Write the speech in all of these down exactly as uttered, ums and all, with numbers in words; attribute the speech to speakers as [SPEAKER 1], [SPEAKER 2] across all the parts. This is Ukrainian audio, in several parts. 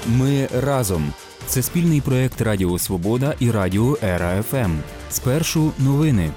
[SPEAKER 1] Ми разом. Це спільний проєкт Радіо Свобода і Радіо Ера еф ем. Спершу новини.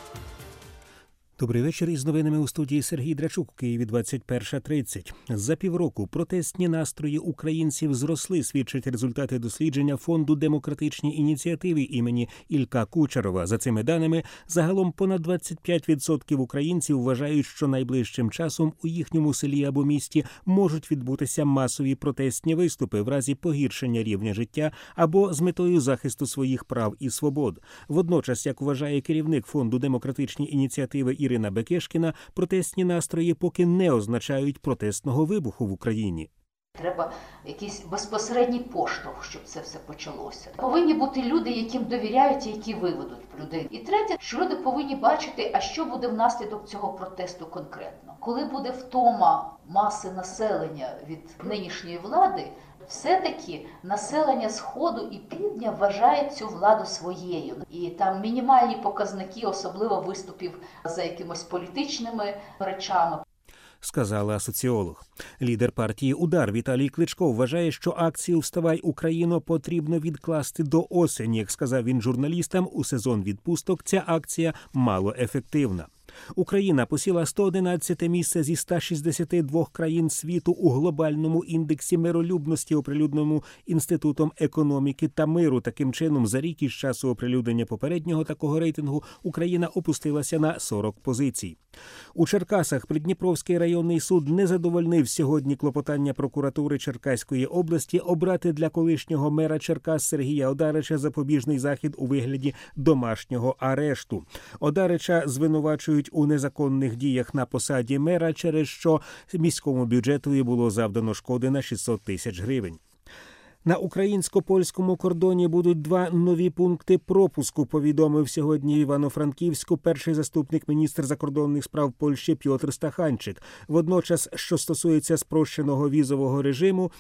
[SPEAKER 2] Добрий вечір. Із новинами у студії Сергій Драчук у Києві двадцять перша тридцять. За півроку протестні настрої українців зросли, свідчать результати дослідження Фонду демократичні ініціативи імені Ілька Кучерова. За цими даними, загалом понад двадцять п'ять відсотків українців вважають, що найближчим часом у їхньому селі або місті можуть відбутися масові протестні виступи в разі погіршення рівня життя або з метою захисту своїх прав і свобод. Водночас, як вважає керівник Фонду демократичні ініціативи Ірина Бекешкіна, протестні настрої поки не означають протестного вибуху в Україні.
[SPEAKER 3] Треба якийсь безпосередній поштовх, щоб це все почалося. Повинні бути люди, яким довіряють і які виведуть людей. І третє, що люди повинні бачити, а що буде внаслідок цього протесту конкретно. Коли буде втома маси населення від нинішньої влади, все-таки населення Сходу і Півдня вважає цю владу своєю. І там мінімальні показники, особливо виступів за якимось політичними речами.
[SPEAKER 2] Сказала соціолог. Лідер партії «Удар» Віталій Кличко вважає, що акцію «Вставай, Україно» потрібно відкласти до осені. Як сказав він журналістам, у сезон відпусток ця акція малоефективна. Україна посіла сто одинадцяте місце зі ста шістдесяти двох країн світу у глобальному індексі миролюбності, оприлюдненому Інститутом економіки та миру. Таким чином, за рік із часу оприлюднення попереднього такого рейтингу Україна опустилася на сорок позицій. У Черкасах Придніпровський районний суд не задовольнив сьогодні клопотання прокуратури Черкаської області обрати для колишнього мера Черкас Сергія Одарича запобіжний захід у вигляді домашнього арешту. Одарича звинувачують у незаконних діях на посаді мера, через що міському бюджету було завдано шкоди на шістсот тисяч гривень. На українсько-польському кордоні будуть два нові пункти пропуску, повідомив сьогодні в Івано-Франківську перший заступник міністра закордонних справ Польщі Пьотр Стаханчик. Водночас, що стосується спрощеного візового режиму,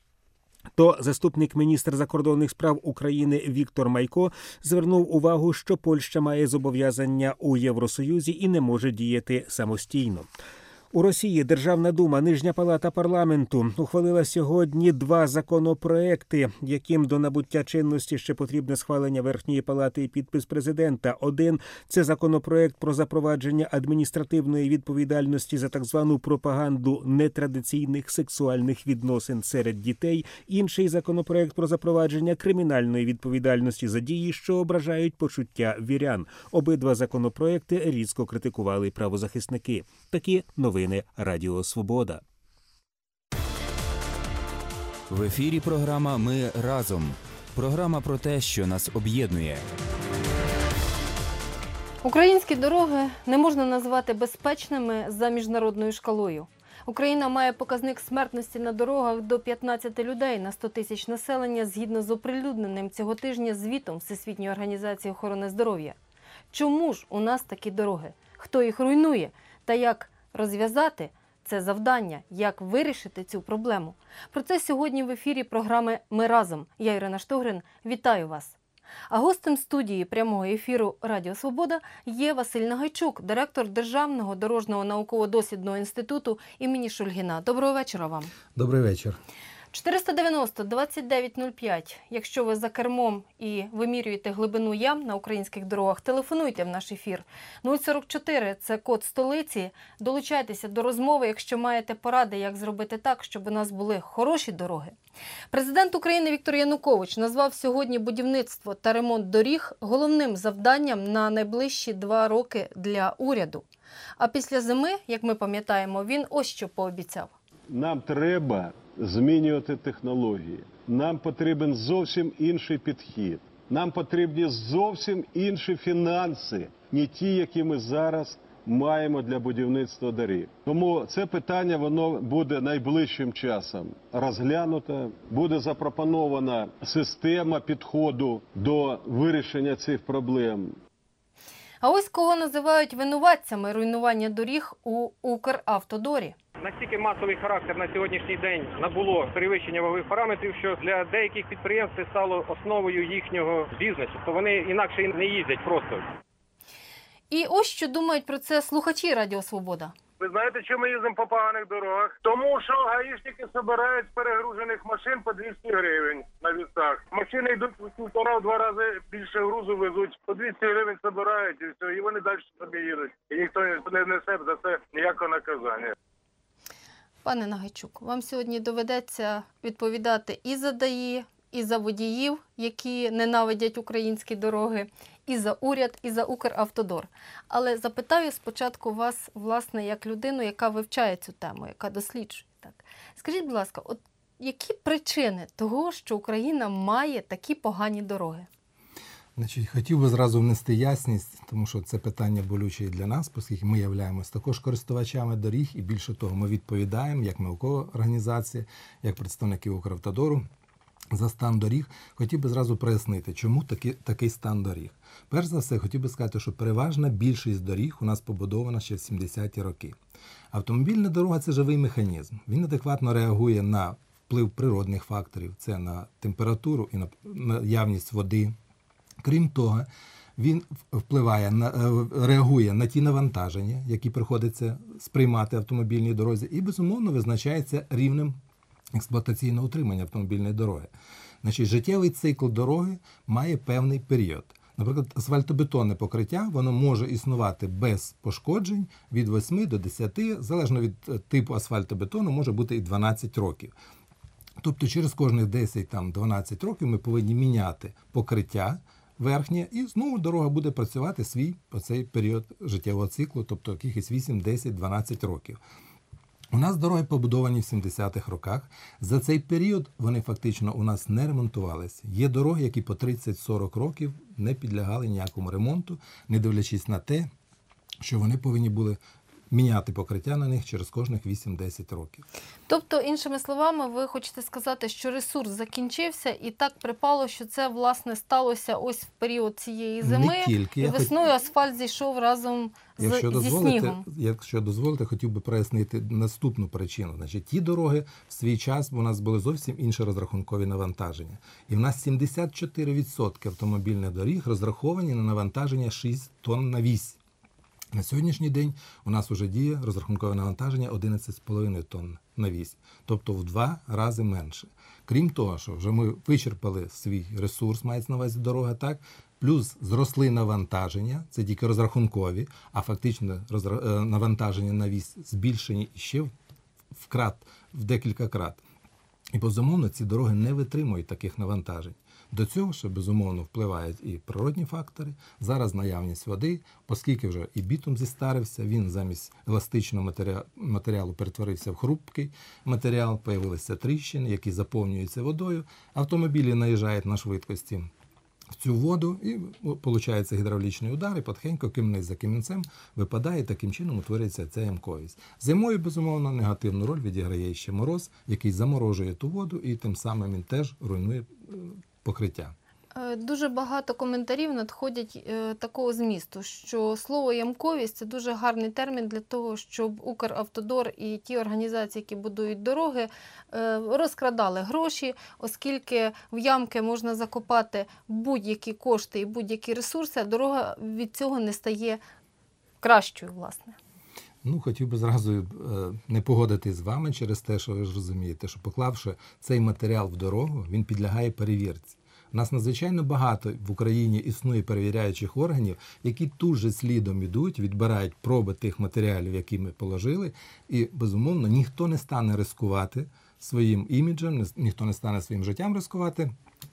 [SPEAKER 2] то заступник міністра закордонних справ України Віктор Майко звернув увагу, що Польща має зобов'язання у Євросоюзі і не може діяти самостійно. У Росії Державна дума, Нижня палата парламенту, ухвалила сьогодні два законопроекти, яким до набуття чинності ще потрібне схвалення Верхньої палати і підпис президента. Один – це законопроект про запровадження адміністративної відповідальності за так звану пропаганду нетрадиційних сексуальних відносин серед дітей. Інший – законопроект про запровадження кримінальної відповідальності за дії, що ображають почуття вірян. Обидва законопроекти різко критикували правозахисники. Такі новини. Радіо Свобода.
[SPEAKER 1] В ефірі програма «Ми разом». Програма про те, що нас об'єднує.
[SPEAKER 4] Українські дороги не можна назвати безпечними за міжнародною шкалою. Україна має показник смертності на дорогах до п'ятнадцяти людей на сто тисяч населення згідно з оприлюдненим цього тижня звітом Всесвітньої організації охорони здоров'я. Чому ж у нас такі дороги? Хто їх руйнує? Та як розв'язати це завдання, як вирішити цю проблему? Про це сьогодні в ефірі програми «Ми разом». Я, Ірина Штогрин, вітаю вас. А гостем студії прямого ефіру Радіо Свобода є Василь Нагайчук, директор Державного дорожнього науково-дослідного інституту імені Шульгіна. Доброго вечора вам.
[SPEAKER 5] Добрий вечір.
[SPEAKER 4] чотириста дев'яносто двадцять дев'ять нуль п'ять. Якщо ви за кермом і вимірюєте глибину ям на українських дорогах, телефонуйте в наш ефір. нуль сорок чотири – це код столиці. Долучайтеся до розмови, якщо маєте поради, як зробити так, щоб у нас були хороші дороги. Президент України Віктор Янукович назвав сьогодні будівництво та ремонт доріг головним завданням на найближчі два роки для уряду. А після зими, як ми пам'ятаємо, він ось що пообіцяв.
[SPEAKER 6] Нам треба змінювати технології. Нам потрібен зовсім інший підхід. Нам потрібні зовсім інші фінанси, не ті, які ми зараз маємо для будівництва доріг. Тому це питання, воно буде найближчим часом розглянуто. Буде запропонована система підходу до вирішення цих проблем.
[SPEAKER 4] А ось кого називають винуватцями руйнування доріг у Укравтодорі.
[SPEAKER 7] Настільки масовий характер на сьогоднішній день набуло перевищення вагових параметрів, що для деяких підприємств це стало основою їхнього бізнесу. То вони інакше не їздять просто.
[SPEAKER 4] І ось що думають про це слухачі Радіо Свобода.
[SPEAKER 5] Ви знаєте, чому ми їздимо по поганих дорогах? Тому що гаїшники збирають з перегружених машин по двісті гривень на вісах. Машини йдуть в півтора-два рази більше грузу везуть, по двісті гривень збирають і все, і вони далі собі їдуть. І ніхто не несе за це ніякого наказання.
[SPEAKER 4] Пане Нагайчук, вам сьогодні доведеться відповідати і за ДАІ, і за водіїв, які ненавидять українські дороги, і за уряд, і за Укравтодор. Але запитаю спочатку вас, власне, як людину, яка вивчає цю тему, яка досліджує. Так. Скажіть, будь ласка, от які причини того, що Україна має такі погані дороги?
[SPEAKER 8] Значить, хотів би зразу внести ясність, тому що це питання болюче і для нас, оскільки ми являємось також користувачами доріг, і більше того, ми відповідаємо, як наукова організація, як представники Укравтодору, за стан доріг. Хотів би зразу прояснити, чому такі, такий стан доріг. Перш за все, хотів би сказати, що переважна більшість доріг у нас побудована ще в сімдесяті роки. Автомобільна дорога – це живий механізм. Він адекватно реагує на вплив природних факторів, це на температуру і на наявність води. Крім того, він впливає на, реагує на ті навантаження, які приходиться сприймати автомобільній дорозі, і, безумовно, визначається рівнем експлуатаційного утримання автомобільної дороги. Значить, життєвий цикл дороги має певний період. Наприклад, асфальтобетонне покриття, воно може існувати без пошкоджень від восьми до десяти, залежно від типу асфальтобетону, може бути і дванадцять років. Тобто через кожних десять-дванадцять років ми повинні міняти покриття верхнє, і знову дорога буде працювати свій оцей період життєвого циклу, тобто якихось вісім, десять, дванадцять років. У нас дороги побудовані в сімдесятих роках. За цей період вони фактично у нас не ремонтувалися. Є дороги, які по тридцять-сорок років не підлягали ніякому ремонту, не дивлячись на те, що вони повинні були міняти покриття на них через кожних вісім-десять років.
[SPEAKER 4] Тобто, іншими словами, ви хочете сказати, що ресурс закінчився і так припало, що це, власне, сталося ось в період цієї зими,
[SPEAKER 8] Не тільки.
[SPEAKER 4] і
[SPEAKER 8] Я
[SPEAKER 4] весною
[SPEAKER 8] хот...
[SPEAKER 4] асфальт зійшов разом з,
[SPEAKER 8] якщо
[SPEAKER 4] зі
[SPEAKER 8] дозволите,
[SPEAKER 4] снігом.
[SPEAKER 8] Якщо дозволите, хотів би прояснити наступну причину. Значить, ті дороги в свій час у нас були зовсім інші розрахункові навантаження. І в нас сімдесят чотири відсотки автомобільних доріг розраховані на навантаження шість тонн на вісь. На сьогоднішній день у нас вже діє розрахункове навантаження одинадцять цілих п'ять десятих тонн на вісь, тобто в два рази менше. Крім того, що вже ми вичерпали свій ресурс, мається на увазі дорога, так, плюс зросли навантаження, це тільки розрахункові, а фактично розра... навантаження на вісь збільшені ще в крат, в декілька крат. І, безумовно, ці дороги не витримують таких навантажень. До цього ще, безумовно, впливають і природні фактори. Зараз наявність води, оскільки вже і бітум зістарився, він замість еластичного матеріалу перетворився в хрупкий матеріал, появилися тріщини, які заповнюються водою. Автомобілі наїжджають на швидкості в цю воду, і виходить гідравлічний удар, і потихеньку кимниць за кимінцем випадає, таким чином утворюється ця ямковість. Зимою, безумовно, негативну роль відіграє ще мороз, який заморожує ту воду, і тим самим він теж руйнує покриття.
[SPEAKER 4] Дуже багато коментарів надходять е, такого змісту, що слово «ямковість» – це дуже гарний термін для того, щоб Укравтодор і ті організації, які будують дороги, е, розкрадали гроші, оскільки в ямки можна закопати будь-які кошти і будь-які ресурси, а дорога від цього не стає кращою, власне.
[SPEAKER 8] Ну, хотів би зразу е, не погодитись з вами через те, що ви ж розумієте, що поклавши цей матеріал в дорогу, він підлягає перевірці. У нас надзвичайно багато в Україні існує перевіряючих органів, які тут же слідом ідуть, відбирають проби тих матеріалів, які ми положили, і, безумовно, ніхто не стане ризикувати своїм іміджем, ніхто не стане своїм життям ризикувати,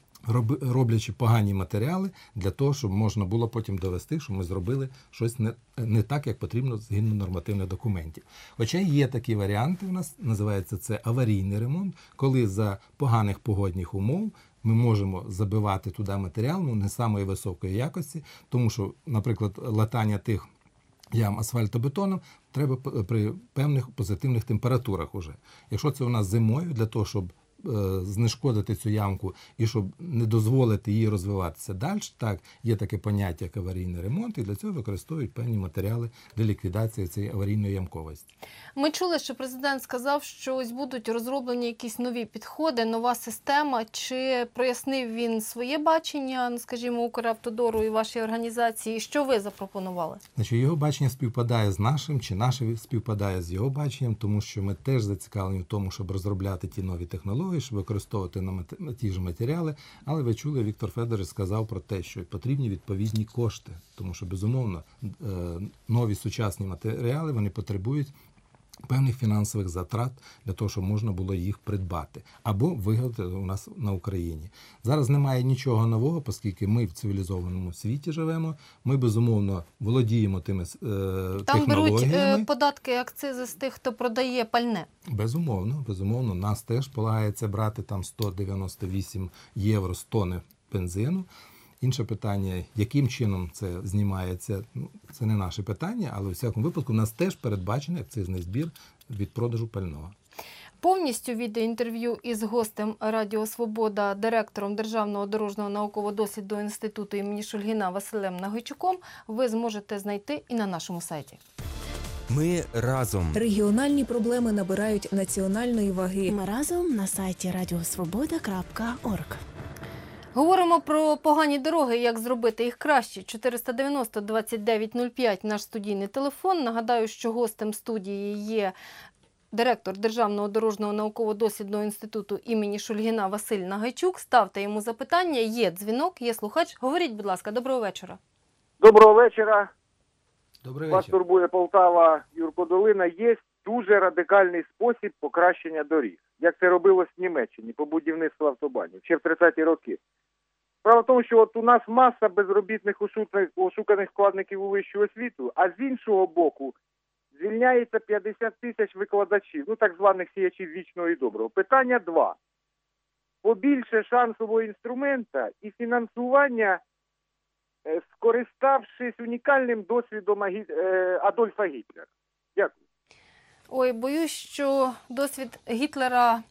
[SPEAKER 8] роблячи погані матеріали для того, щоб можна було потім довести, що ми зробили щось не, не так, як потрібно згідно нормативних документів. Хоча є такі варіанти у нас, називається це аварійний ремонт, коли за поганих погодних умов ми можемо забивати туди матеріал, ну, не самої високої якості, тому що, наприклад, латання тих ям асфальтобетоном треба при певних позитивних температурах уже. Якщо це у нас зимою, для того, щоб знешкодити цю ямку і щоб не дозволити їй розвиватися далі, так, є таке поняття, як аварійний ремонт, і для цього використовують певні матеріали для ліквідації цієї аварійної ямковості.
[SPEAKER 4] Ми чули, що президент сказав, що ось будуть розроблені якісь нові підходи, нова система. Чи прояснив він своє бачення, скажімо, Укравтодору і вашій організації? Що ви запропонували?
[SPEAKER 8] Значить, його бачення співпадає з нашим, чи наше співпадає з його баченням, тому що ми теж зацікавлені в тому, щоб розробляти ті нові технології, щоб використовувати на ті ж матеріали. Але ви чули, Віктор Федорович сказав про те, що потрібні відповідні кошти, тому що, безумовно, нові сучасні матеріали, вони потребують певних фінансових затрат для того, щоб можна було їх придбати або виготовити у нас на Україні. Зараз немає нічого нового, оскільки ми в цивілізованому світі живемо, ми, безумовно, володіємо тими е,
[SPEAKER 4] Там
[SPEAKER 8] технологіями.
[SPEAKER 4] Там беруть е, податки, акцизи з тих, хто продає пальне.
[SPEAKER 8] Безумовно, безумовно. Нас теж полагається брати там сто дев'яносто вісім євро з тонни бензину. Інше питання, яким чином це знімається, ну, це не наше питання, але у всякому випадку у нас теж передбачений акцизний збір від продажу пального.
[SPEAKER 4] Повністю відеоінтерв'ю із гостем Радіо Свобода, директором Державного дорожнього науково-дослідного інституту імені Шульгіна Василем Нагайчуком ви зможете знайти і на нашому сайті.
[SPEAKER 1] Ми разом.
[SPEAKER 9] Регіональні проблеми набирають національної ваги.
[SPEAKER 10] Ми разом на сайті радіосвобода крапка орг.
[SPEAKER 4] Говоримо про погані дороги, як зробити їх краще. чотириста дев'яносто двадцять дев'ять нуль п'ять – наш студійний телефон. Нагадаю, що гостем студії є директор Державного дорожнього науково-дослідного інституту імені Шульгіна Василь Нагайчук. Ставте йому запитання, є дзвінок, є слухач. Говоріть, будь ласка, доброго вечора.
[SPEAKER 5] Доброго вечора.
[SPEAKER 8] Добрий
[SPEAKER 5] Вас
[SPEAKER 8] вечір.
[SPEAKER 5] турбує Полтава, Юрко Долина. Є дуже радикальний спосіб покращення доріг, як це робилось в Німеччині по будівництву автобанів ще в тридцяті роки. Справа в тому, що от у нас маса безробітних ошуканих вкладників у вищу освіту, а з іншого боку звільняється п'ятдесят тисяч викладачів, ну так званих сіячів вічного і доброго. Питання два. Побільше шансового інструмента і фінансування, скориставшись унікальним досвідом Адольфа Гітлера. Дякую.
[SPEAKER 4] Ой, боюсь, що досвід Гітлера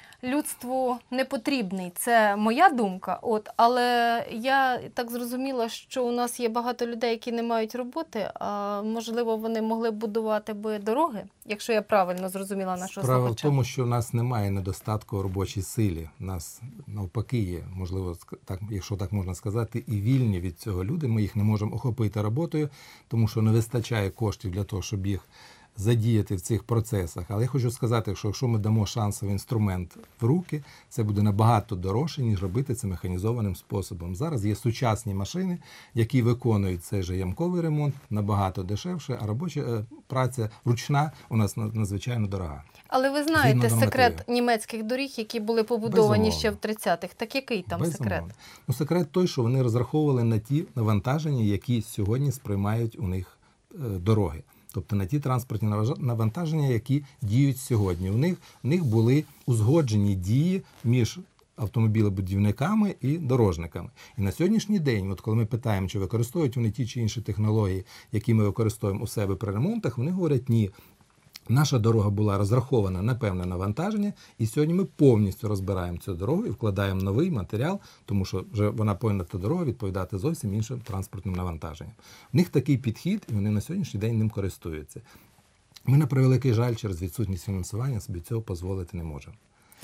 [SPEAKER 4] людству не потрібний. Це моя думка. От, але я так зрозуміла, що у нас є багато людей, які не мають роботи, а можливо вони могли б будувати би дороги, якщо я правильно зрозуміла нашого
[SPEAKER 8] Справа
[SPEAKER 4] слухача.
[SPEAKER 8] в тому, що в нас немає недостатку у робочій силі. У нас навпаки є, можливо, так, якщо так можна сказати, і вільні від цього люди. Ми їх не можемо охопити роботою, тому що не вистачає коштів для того, щоб їх задіяти в цих процесах. Але я хочу сказати, що якщо ми дамо шансовий інструмент в руки, це буде набагато дорожче, ніж робити це механізованим способом. Зараз є сучасні машини, які виконують цей же ямковий ремонт набагато дешевше, а робоча праця ручна у нас надзвичайно дорога.
[SPEAKER 4] Але ви знаєте секрет німецьких доріг, які були побудовані Безумовно. ще в тридцятих. Так який там
[SPEAKER 8] Безумовно.
[SPEAKER 4] секрет?
[SPEAKER 8] Ну, секрет той, що вони розраховували на ті навантаження, які сьогодні сприймають у них е, дороги. Тобто на ті транспортні навантаження, які діють сьогодні. У них, у них були узгоджені дії між автомобілебудівниками і дорожниками. І на сьогоднішній день, от коли ми питаємо, чи використовують вони ті чи інші технології, які ми використовуємо у себе при ремонтах, вони говорять, ні. Наша дорога була розрахована на певне навантаження, і сьогодні ми повністю розбираємо цю дорогу і вкладаємо новий матеріал, тому що вже вона повинна та дорога відповідати зовсім іншим транспортним навантаженням. В них такий підхід, і вони на сьогоднішній день ним користуються. Ми, на превеликий жаль, через відсутність фінансування собі цього дозволити не можемо.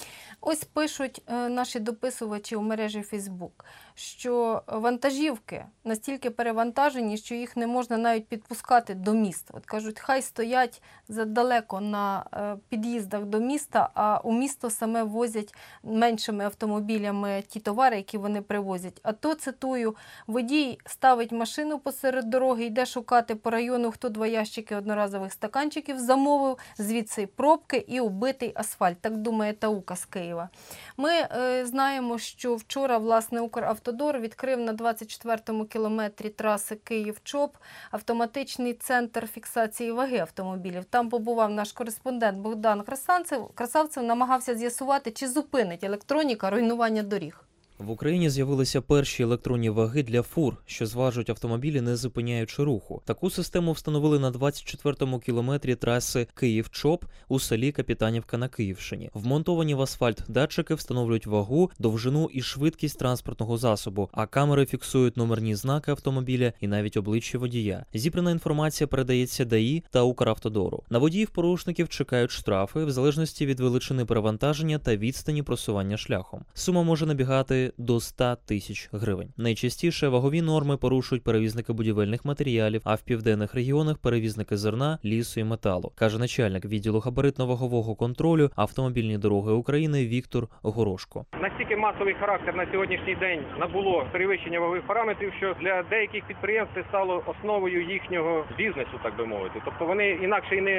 [SPEAKER 4] Ось пишуть е, наші дописувачі у мережі Фейсбук, що вантажівки настільки перевантажені, що їх не можна навіть підпускати до міст. От кажуть, хай стоять задалеко на е, під'їздах до міста, а у місто саме возять меншими автомобілями ті товари, які вони привозять. А то, цитую, водій ставить машину посеред дороги, йде шукати по району, хто два ящики одноразових стаканчиків замовив, звідси пробки і убитий асфальт. Так думає Таука з Києва. Ми е, знаємо, що вчора, власне, Укравтодор відкрив на двадцять четвертому кілометрі траси Київ-Чоп автоматичний центр фіксації ваги автомобілів. Там побував наш кореспондент Богдан Красавцев, Красавцев намагався з'ясувати, чи зупинить електроніка руйнування доріг.
[SPEAKER 11] В Україні з'явилися перші електронні ваги для фур, що зважують автомобілі, не зупиняючи руху. Таку систему встановили на двадцять четвертому кілометрі траси Київ-Чоп у селі Капітанівка на Київщині. Вмонтовані в асфальт датчики встановлюють вагу, довжину і швидкість транспортного засобу, а камери фіксують номерні знаки автомобіля і навіть обличчя водія. Зібрана інформація передається ДАІ та Укравтодору. На водіїв-порушників чекають штрафи в залежності від величини перевантаження та відстані просування шляхом. Сума може набігати до ста тисяч гривень. Найчастіше вагові норми порушують перевізники будівельних матеріалів, а в південних регіонах перевізники зерна, лісу і металу, каже начальник відділу габаритно-вагового контролю автомобільні дороги України Віктор Горошко.
[SPEAKER 7] Настільки масовий характер на сьогоднішній день набуло перевищення вагових параметрів, що для деяких підприємств це стало основою їхнього бізнесу, так би мовити. Тобто вони інакше і не,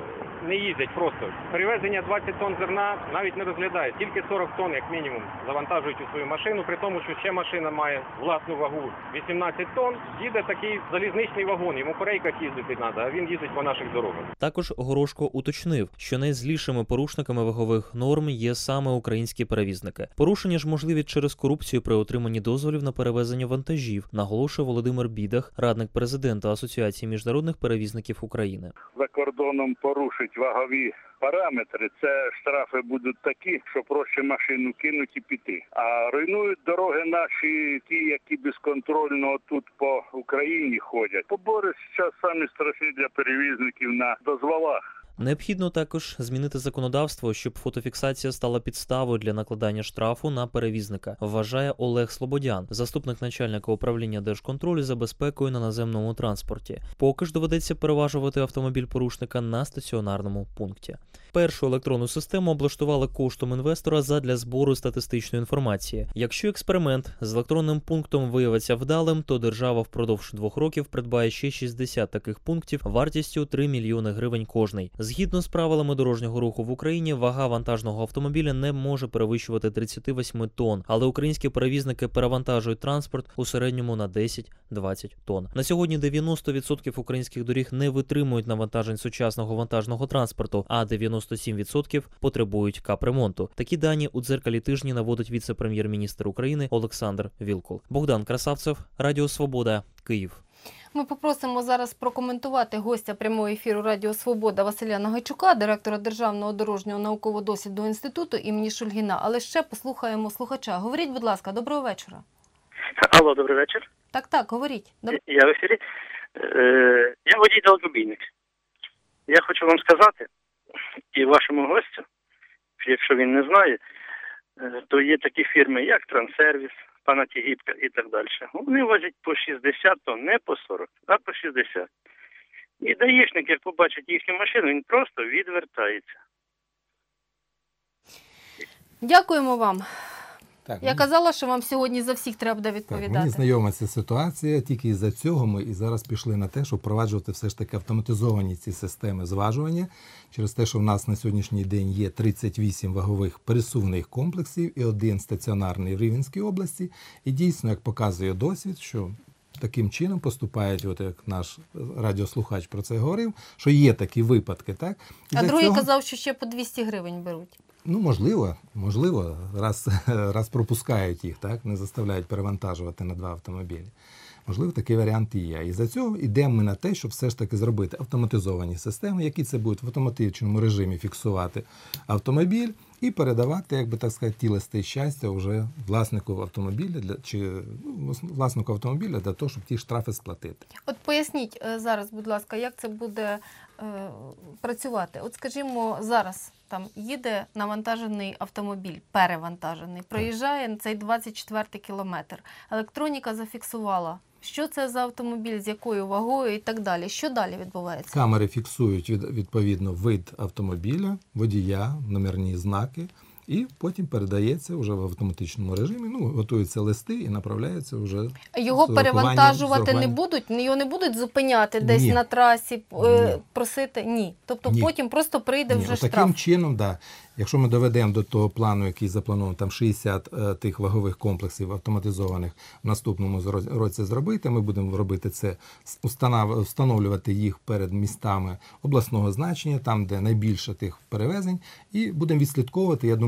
[SPEAKER 7] не їздять просто. Перевезення двадцять тонн зерна навіть не розглядають, тільки сорок тонн, як мінімум, завантажують у свою машину, при тому, що ще машина має власну вагу вісімнадцять тонн, їде такий залізничний вагон, йому по рейках їздити треба, а він їздить по наших дорогах.
[SPEAKER 11] Також Горошко уточнив, що найзлішими порушниками вагових норм є саме українські перевізники. Порушення ж можливі через корупцію при отриманні дозволів на перевезення вантажів, наголошує Володимир Бідах, радник президента Асоціації міжнародних перевізників України.
[SPEAKER 12] За кордоном порушить вагові параметри, це штрафи будуть такі, що проще машину кинуть і піти. А руйнують дороги наші ті, які безконтрольно тут по Україні ходять. Побори зараз самі страшні для перевізників на дозволах.
[SPEAKER 11] Необхідно також змінити законодавство, щоб фотофіксація стала підставою для накладання штрафу на перевізника, вважає Олег Слободян, заступник начальника управління Держконтролю за безпекою на наземному транспорті. Поки ж доведеться переважувати автомобіль порушника на стаціонарному пункті. Першу електронну систему облаштували коштом інвестора задля збору статистичної інформації. Якщо експеримент з електронним пунктом виявиться вдалим, то держава впродовж двох років придбає ще шістдесят таких пунктів вартістю три мільйони гривень кожний. Згідно з правилами дорожнього руху в Україні, вага вантажного автомобіля не може перевищувати тридцять вісім тонн, але українські перевізники перевантажують транспорт у середньому на десять-двадцять тонн. На сьогодні дев'яносто відсотків українських доріг не витримують навантажень сучасного вантажного транспорту, а дев'яносто сім відсотків потребують капремонту. Такі дані у дзеркалі тижні наводить віце-прем'єр-міністр України Олександр Вілкул. Богдан Красавцев, Радіо Свобода, Київ.
[SPEAKER 4] Ми попросимо зараз прокоментувати гостя прямого ефіру Радіо Свобода Василя Нагайчука, директора Державного дорожнього науково-дослідного інституту імені Шульгіна. Але ще послухаємо слухача. Говоріть, будь ласка, доброго вечора.
[SPEAKER 13] Алло, добрий вечір.
[SPEAKER 4] Так, так, говоріть. Доб...
[SPEAKER 13] Я в ефірі. Е, я водій-далекобійник. Я хочу вам сказати, і вашому гостю, якщо він не знає, то є такі фірми, як Транссервіс, пана Тігіпка і так далі. Вони возять по шістдесят тонн, не по сорок, а по шістдесят. І даїшник, як побачить їхню машину, він просто відвертається.
[SPEAKER 4] Дякуємо вам.
[SPEAKER 8] Так,
[SPEAKER 4] Я казала, що вам сьогодні за всіх треба буде відповідати.
[SPEAKER 8] Так, мені знайома ця ситуація, тільки із-за цього ми і зараз пішли на те, щоб впроваджувати все ж таки автоматизовані ці системи зважування, через те, що в нас на сьогоднішній день є тридцять вісім вагових пересувних комплексів і один стаціонарний в Рівненській області. І дійсно, як показує досвід, що таким чином поступають, от як наш радіослухач про це говорив, що є такі випадки. Так? І
[SPEAKER 4] а другий
[SPEAKER 8] цього...
[SPEAKER 4] казав, що ще по двісті гривень беруть.
[SPEAKER 8] Ну, можливо, можливо, раз, раз пропускають їх, так, не заставляють перевантажувати на два автомобілі. Можливо, такий варіант і є. І за цього йдемо ми на те, щоб все ж таки зробити автоматизовані системи, які це будуть в автоматичному режимі фіксувати автомобіль і передавати, як би так сказати, ті листи щастя вже власнику автомобіля для чи ну, власнику автомобіля для того, щоб ті штрафи сплатити.
[SPEAKER 4] От поясніть зараз, будь ласка, як це буде е, працювати. От, скажімо, зараз там їде навантажений автомобіль, перевантажений, проїжджає на цей двадцять четвертий кілометр. Електроніка зафіксувала, що це за автомобіль, з якою вагою і так далі. Що далі відбувається?
[SPEAKER 8] Камери фіксують відповідно вид автомобіля, водія, номерні знаки. І потім передається вже в автоматичному режимі, ну, готуються листи і направляються вже.
[SPEAKER 4] Його перевантажувати не будуть? Його не будуть зупиняти десь Ні. на трасі, Ні. просити? Ні. Тобто
[SPEAKER 8] Ні.
[SPEAKER 4] потім просто прийде
[SPEAKER 8] Ні.
[SPEAKER 4] вже
[SPEAKER 8] Таким
[SPEAKER 4] штраф? Таким
[SPEAKER 8] чином, да. Якщо ми доведемо до того плану, який заплановано, там шістдесят е, тих вагових комплексів автоматизованих в наступному році зробити, ми будемо робити це, встановлювати їх перед містами обласного значення, там, де найбільше тих перевезень, і будемо відслідковувати, я думаю,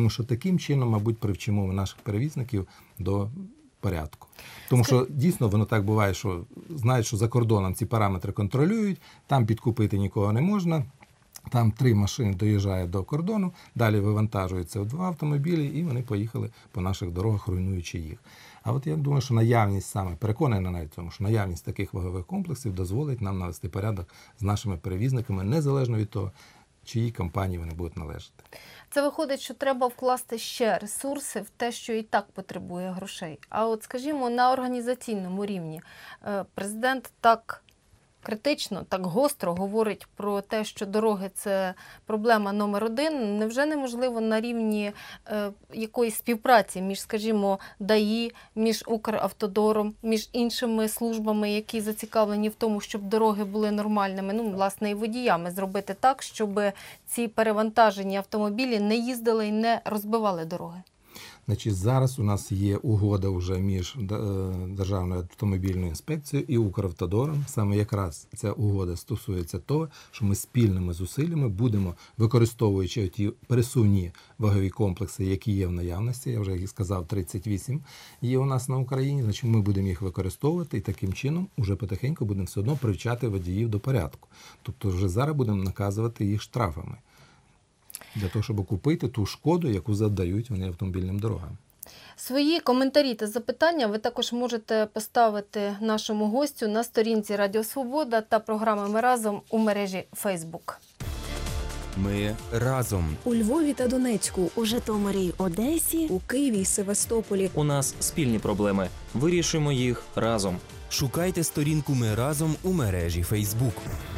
[SPEAKER 8] думаю, що таким чином, мабуть, привчимо ми наших перевізників до порядку. Тому що дійсно воно так буває, що знають, що за кордоном ці параметри контролюють, там підкупити нікого не можна. Там три машини доїжджають до кордону, далі вивантажуються в два автомобілі, і вони поїхали по наших дорогах, руйнуючи їх. А от я думаю, що наявність саме, переконана навіть в тому, що наявність таких вагових комплексів дозволить нам навести порядок з нашими перевізниками, незалежно від того, чиїй компанії вони будуть належати.
[SPEAKER 4] Це виходить, що треба вкласти ще ресурси в те, що і так потребує грошей. А от, скажімо, на організаційному рівні президент так критично, так гостро говорить про те, що дороги – це проблема номер один. Невже неможливо на рівні е, якоїсь співпраці між, скажімо, ДАІ, між Укравтодором, між іншими службами, які зацікавлені в тому, щоб дороги були нормальними, ну, власне, і водіями, зробити так, щоб ці перевантажені автомобілі не їздили і не розбивали дороги?
[SPEAKER 8] Значить, зараз у нас є угода вже між Державною автомобільною інспекцією і Укравтодором. Саме якраз ця угода стосується того, що ми спільними зусиллями будемо, використовуючи ті пересувні вагові комплекси, які є в наявності, я вже їх сказав, тридцять вісім є у нас на Україні, значить ми будемо їх використовувати і таким чином уже потихеньку будемо все одно привчати водіїв до порядку. Тобто вже зараз будемо наказувати їх штрафами. Для того, щоб купити ту шкоду, яку завдають вони автомобільним дорогам.
[SPEAKER 4] Свої коментарі та запитання ви також можете поставити нашому гостю на сторінці Радіо Свобода та програми «Ми разом» у мережі Фейсбук.
[SPEAKER 1] Ми разом.
[SPEAKER 9] У Львові та Донецьку,
[SPEAKER 10] у Житомирі й Одесі,
[SPEAKER 9] у Києві й Севастополі.
[SPEAKER 11] У нас спільні проблеми. Вирішуємо їх разом.
[SPEAKER 1] Шукайте сторінку «Ми разом» у мережі Фейсбук.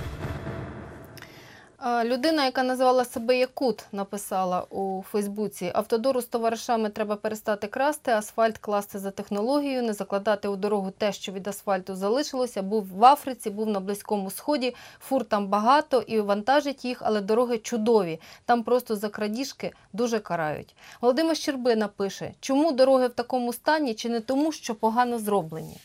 [SPEAKER 4] Людина, яка називала себе Якут, написала у Фейсбуці: «Автодору з товаришами треба перестати красти, асфальт класти за технологією, не закладати у дорогу те, що від асфальту залишилося. Був в Африці, був на Близькому Сході, фур там багато і вантажить їх, але дороги чудові. Там просто за крадіжки дуже карають». Володимир Щербина пише: «Чому дороги в такому стані, чи не тому, що погано зроблені?»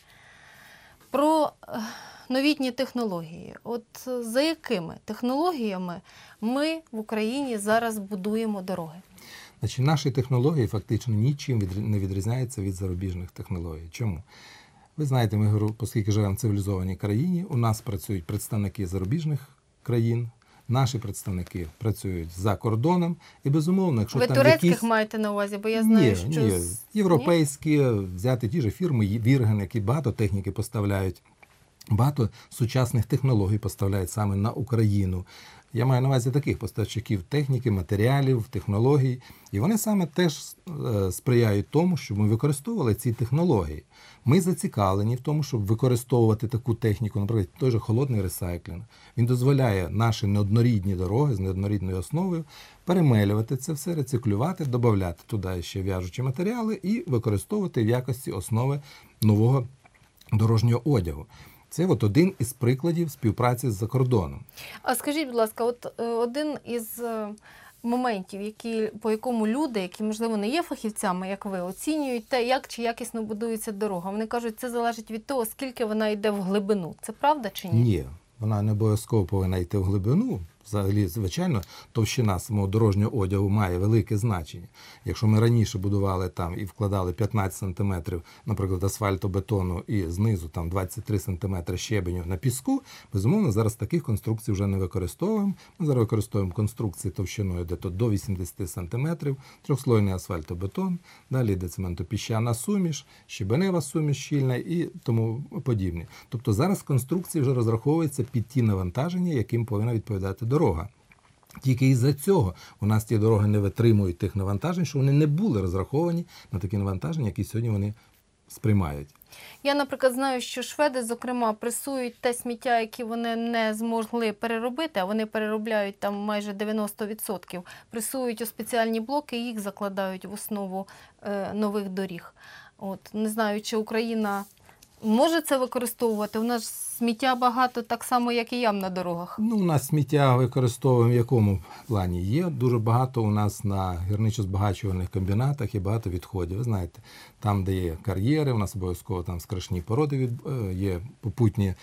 [SPEAKER 4] Про новітні технології. От за якими технологіями ми в Україні зараз будуємо дороги?
[SPEAKER 8] Значить, наші технології фактично нічим не відрізняються від зарубіжних технологій. Чому? Ви знаєте, ми, оскільки живемо в цивілізованій країні, у нас працюють представники зарубіжних країн, наші представники працюють за кордоном, і безумовно, якщо
[SPEAKER 4] ви
[SPEAKER 8] там
[SPEAKER 4] турецьких
[SPEAKER 8] якісь...
[SPEAKER 4] маєте на увазі, бо я знаю,
[SPEAKER 8] ні,
[SPEAKER 4] що...
[SPEAKER 8] Ні, європейські, взяти ті ж фірми Вірген, які багато техніки поставляють, багато сучасних технологій поставляють саме на Україну. Я маю на увазі таких поставщиків техніки, матеріалів, технологій. І вони саме теж сприяють тому, щоб ми використовували ці технології. Ми зацікавлені в тому, щоб використовувати таку техніку, наприклад, той же холодний ресайклінг. Він дозволяє наші неоднорідні дороги з неоднорідною основою перемелювати це все, рециклювати, додати туди ще в'яжучі матеріали і використовувати в якості основи нового дорожнього одягу. Це от один із прикладів співпраці з закордоном.
[SPEAKER 4] А скажіть, будь ласка, от один із моментів, які, по якому люди, які, можливо, не є фахівцями, як ви, оцінюють те, як чи якісно будується дорога. Вони кажуть, це залежить від того, скільки вона йде в глибину. Це правда чи ні?
[SPEAKER 8] Ні, вона не обов'язково повинна йти в глибину. Взагалі, звичайно, товщина самого дорожнього одягу має велике значення. Якщо ми раніше будували там і вкладали п'ятнадцять сантиметрів, наприклад, асфальтобетону і знизу там двадцять три сантиметри щебеню на піску, безумовно, зараз таких конструкцій вже не використовуємо. Ми зараз використовуємо конструкції товщиною дето до вісімдесят сантиметрів, трьохслойний асфальтобетон, далі йде цементопіщана суміш, щебенева суміш щільна і тому подібне. Тобто зараз конструкції вже розраховуються під ті навантаження, яким повинна відповідати дорога. Тільки із-за цього у нас ті дороги не витримують тих навантажень, що вони не були розраховані на такі навантаження, які сьогодні вони сприймають.
[SPEAKER 4] Я, наприклад, знаю, що шведи, зокрема, пресують те сміття, яке вони не змогли переробити, а вони переробляють там майже дев'яносто відсотків, пресують у спеціальні блоки і їх закладають в основу е, нових доріг. От, не знаю, чи Україна може це використовувати? У нас сміття багато, так само, як і ям на дорогах.
[SPEAKER 8] Ну, у нас сміття використовуємо в якому плані? Є дуже багато у нас на гірничо-збагачувальних комбінатах, є багато відходів. Ви знаєте, там, де є кар'єри, у нас обов'язково там скришні породи, від, є попутні,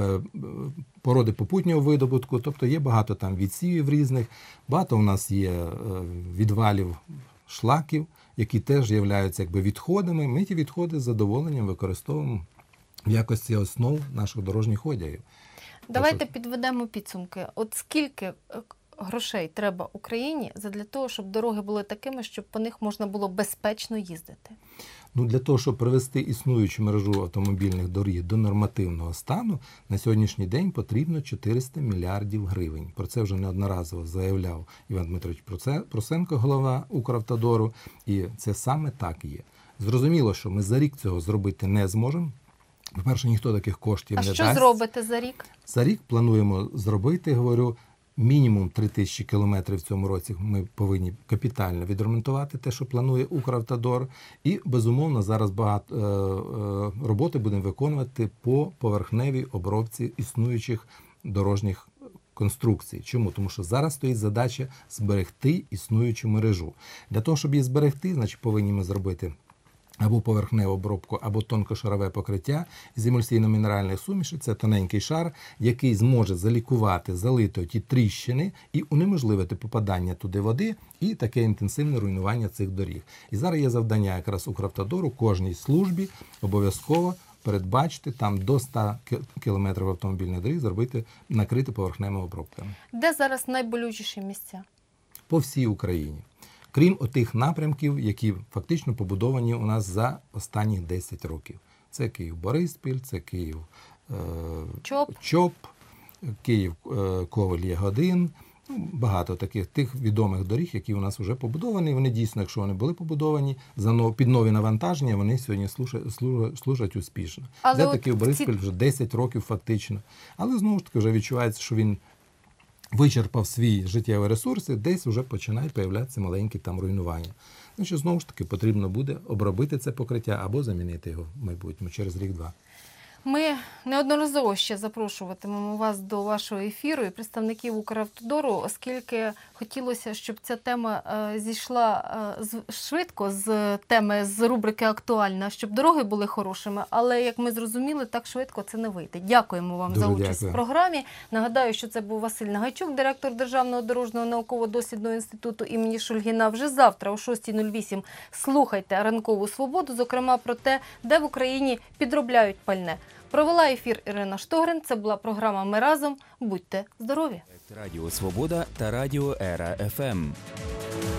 [SPEAKER 8] породи попутнього видобутку, тобто є багато там відсівів різних, багато у нас є відвалів шлаків, які теж являються якби відходами. Ми ті відходи з задоволенням використовуємо в якості основ наших дорожніх одягів.
[SPEAKER 4] Давайте
[SPEAKER 8] Тож,
[SPEAKER 4] підведемо підсумки. От скільки грошей треба Україні для того, щоб дороги були такими, щоб по них можна було безпечно їздити?
[SPEAKER 8] Ну, для того, щоб привести існуючу мережу автомобільних доріг до нормативного стану, на сьогоднішній день потрібно чотириста мільярдів гривень. Про це вже неодноразово заявляв Іван Дмитрович Просенко, голова Укравтодору, і це саме так і є. Зрозуміло, що ми за рік цього зробити не зможемо. По-перше, ніхто таких коштів
[SPEAKER 4] а
[SPEAKER 8] не дасть.
[SPEAKER 4] А що зробите за рік?
[SPEAKER 8] За рік плануємо зробити, говорю, мінімум три тисячі кілометрів в цьому році ми повинні капітально відремонтувати те, що планує Укравтодор. І, безумовно, зараз багато е, е, роботи будемо виконувати по поверхневій обробці існуючих дорожніх конструкцій. Чому? Тому що зараз стоїть задача зберегти існуючу мережу. Для того, щоб її зберегти, значить, повинні ми зробити або поверхневу обробку, або тонкошарове покриття з емульсійно-мінеральних сумішей. Це тоненький шар, який зможе залікувати, залити ті тріщини і унеможливити попадання туди води і таке інтенсивне руйнування цих доріг. І зараз є завдання якраз Укравтодору кожній службі обов'язково передбачити там до ста кілометрів автомобільних доріг зробити, накрити поверхневими обробками.
[SPEAKER 4] Де зараз найболючіші місця?
[SPEAKER 8] По всій Україні. Крім отих напрямків, які фактично побудовані у нас за останні десять років. Це Київ-Бориспіль, це Київ-Чоп, Чоп, Київ-Ковель-Ягодин. Ну, багато таких тих відомих доріг, які у нас вже побудовані. Вони дійсно, якщо вони були побудовані за під нові навантаження, вони сьогодні служать, служать, служать успішно. Де такий Бориспіль ці... вже десять років фактично. Але знову ж таки вже відчувається, що він вичерпав свій життєвий ресурс, і десь вже починають появлятися маленькі там руйнування. Значить, знову ж таки, потрібно буде обробити це покриття або замінити його в майбутньому через рік-два.
[SPEAKER 4] Ми неодноразово ще запрошуватимемо вас до вашого ефіру і представників Укравтодору, оскільки хотілося, щоб ця тема е, зійшла е, з, швидко з теми, з рубрики «Актуальна», щоб дороги були хорошими, але, як ми зрозуміли, так швидко це не вийде. Дякуємо вам
[SPEAKER 8] Дуже
[SPEAKER 4] за участь
[SPEAKER 8] дякую.
[SPEAKER 4] в програмі. Нагадаю, що це був Василь Нагайчук, директор Державного дорожнього науково-дослідного інституту імені Шульгіна. Вже завтра о шостій нуль вісім слухайте «Ранкову свободу», зокрема про те, де в Україні підробляють пальне. Провела ефір Ірина Штогрин. Це була програма «Ми разом». Будьте здорові!
[SPEAKER 1] Радіо Свобода та Радіо Ера еф ем.